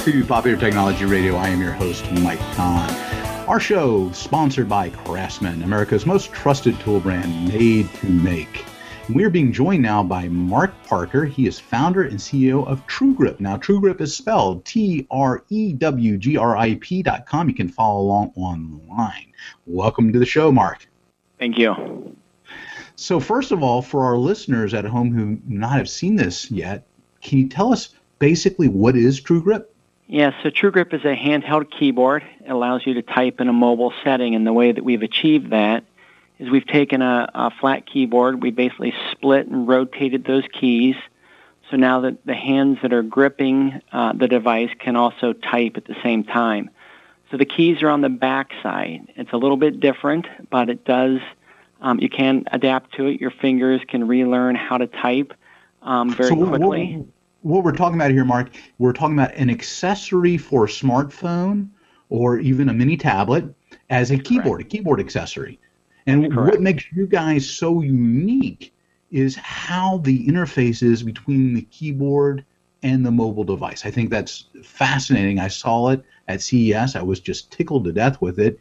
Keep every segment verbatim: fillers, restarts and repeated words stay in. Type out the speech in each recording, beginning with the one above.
to Popular Technology Radio. I am your host, Mike Kahn. Our show, sponsored by Craftsman, America's most trusted tool brand made to make. And we're being joined now by Mark Parker. He is founder and C E O of TrueGrip. Now, TrueGrip is spelled T R E W G R I P dot com. You can follow along online. Welcome to the show, Mark. Thank you. So first of all, for our listeners at home who not have seen this yet, can you tell us basically what is TrueGrip? Yeah, so TrueGrip is a handheld keyboard. It allows you to type in a mobile setting, and the way that we've achieved that is we've taken a, a flat keyboard, we basically split and rotated those keys, so now that the hands that are gripping uh, the device can also type at the same time. So the keys are on the back side. It's a little bit different, but it does, um, you can adapt to it. Your fingers can relearn how to type um, very so quickly. What, what we're talking about here, Mark, we're talking about an accessory for a smartphone or even a mini tablet as a keyboard, Correct. a keyboard accessory. And Correct. What makes you guys so unique is how the interface is between the keyboard and the mobile device. I think that's fascinating. I saw it at C E S. I was just tickled to death with it.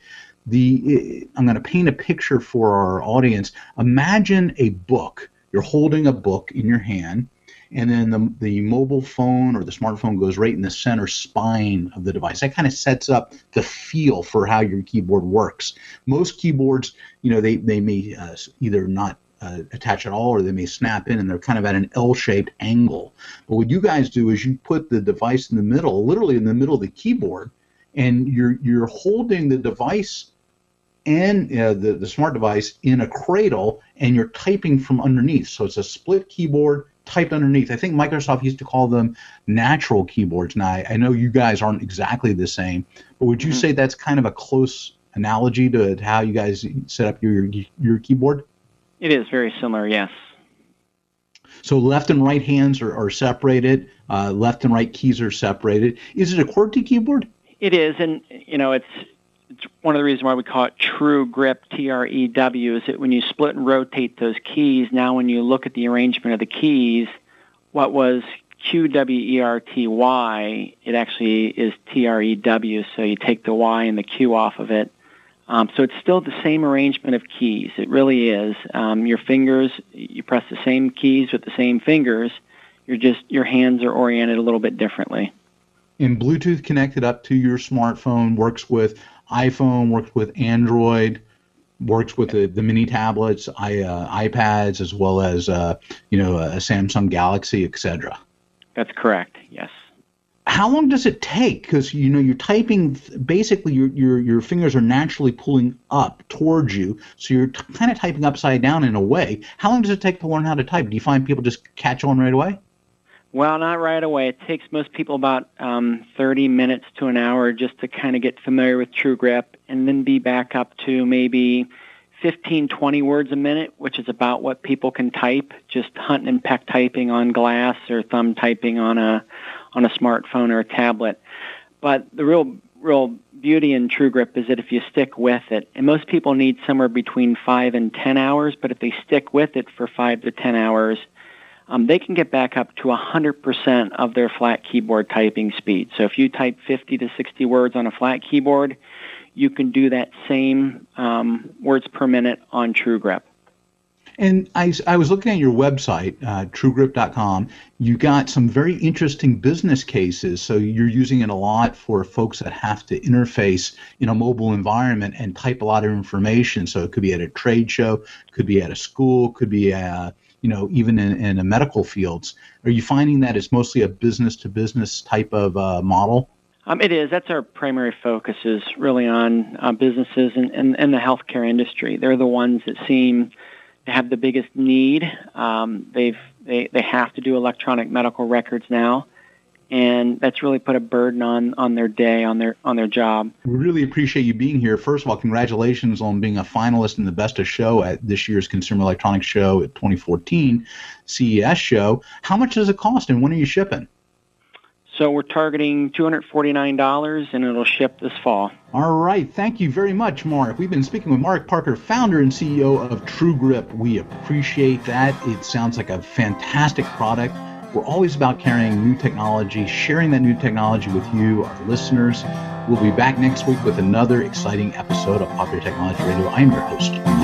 The I'm going to paint a picture for our audience. Imagine a book. You're holding a book in your hand, and then the, the mobile phone or the smartphone goes right in the center spine of the device. That kind of sets up the feel for how your keyboard works. Most keyboards, you know, they, they may uh, either not uh, attach at all or they may snap in, and they're kind of at an L-shaped angle. But what you guys do is you put the device in the middle, literally in the middle of the keyboard, and you're, you're holding the device and uh, the, the smart device in a cradle, and you're typing from underneath. So it's a split keyboard typed underneath. I think Microsoft used to call them natural keyboards. Now, I, I know you guys aren't exactly the same, but would you mm-hmm. say that's kind of a close analogy to how you guys set up your your keyboard? It is very similar, yes. So left and right hands are, are separated. Uh, left and right keys are separated. Is it a QWERTY keyboard? It is, and you know, it's it's one of the reasons why we call it TrueGrip, T R E W, is that when you split and rotate those keys, now when you look at the arrangement of the keys, what was Q W E R T Y, it actually is T R E W, so you take the Y and the Q off of it. Um, so it's still the same arrangement of keys. It really is. Um, your fingers, you press the same keys with the same fingers. You're just your hands are oriented a little bit differently. And Bluetooth connected up to your smartphone, works with iPhone, works with Android, works with the, the mini tablets, I, uh, iPads, as well as uh, you know a Samsung Galaxy, et cetera. That's correct. Yes. How long does it take? Because you know you're typing. Basically, your your your fingers are naturally pulling up towards you, so you're t- kind of typing upside down in a way. How long does it take to learn how to type? Do you find people just catch on right away? Well, not right away. It takes most people about um, thirty minutes to an hour just to kind of get familiar with TrueGrip, and then be back up to maybe fifteen, twenty words a minute, which is about what people can type, just hunt and peck typing on glass or thumb typing on a on a smartphone or a tablet. But the real real beauty in TrueGrip is that if you stick with it, and most people need somewhere between five and ten hours, but if they stick with it for five to ten hours, Um, they can get back up to one hundred percent of their flat keyboard typing speed. So if you type fifty to sixty words on a flat keyboard, you can do that same um, words per minute on TrueGrip. And I, I was looking at your website, uh, true grip dot com. You got some very interesting business cases. So you're using it a lot for folks that have to interface in a mobile environment and type a lot of information. So it could be at a trade show, could be at a school, could be uh, you know, even in, in the medical fields. Are you finding that it's mostly a business-to-business type of uh, model? Um, it is. That's our primary focus, is really on uh, businesses and, and, and the healthcare industry. They're the ones that seem to have the biggest need. Um, they've they, they have to do electronic medical records now, and that's really put a burden on, on their day, on their on their job. We really appreciate you being here. First of all, congratulations on being a finalist in the Best of Show at this year's Consumer Electronics Show at twenty fourteen C E S show. How much does it cost, and when are you shipping? So we're targeting two hundred forty-nine dollars, and it'll ship this fall. All right. Thank you very much, Mark. We've been speaking with Mark Parker, founder and C E O of TrueGrip. We appreciate that. It sounds like a fantastic product. We're always about carrying new technology, sharing that new technology with you, our listeners. We'll be back next week with another exciting episode of Popular Technology Radio. I am your host,